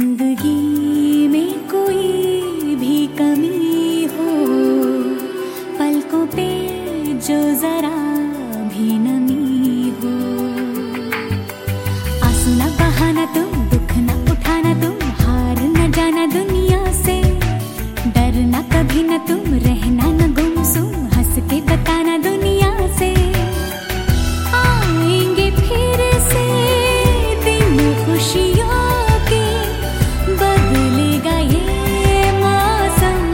जिंदगी में कोई भी कमी हो, पलकों पे जो जरा भी नमी हो। आंसू ना बहाना तुम, दुख ना उठाना तुम, हार न जाना दुनिया से, डरना कभी न तुम, रहना न गुमसुम, हंस के बताना दुनिया से। आएंगे फिर से दिन खुशियों के, बदलेगा ये मौसम।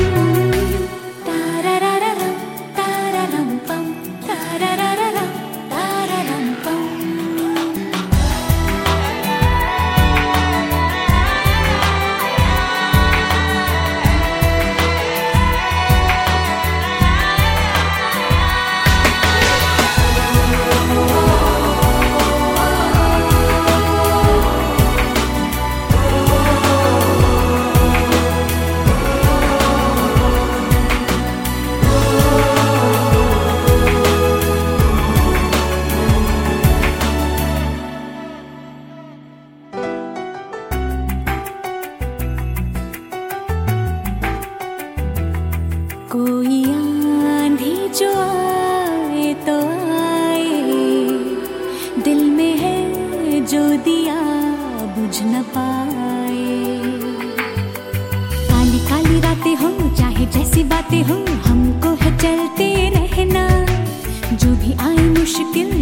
तारारारारम, तारारम पम, तारारारारम, तारारम पम। कोई आंधी जो आए तो आए, दिल में है जो दिया बुझ न पाए। काली काली रातें हो चाहे जैसी बातें हो, हमको है चलते रहना। जो भी आए मुश्किल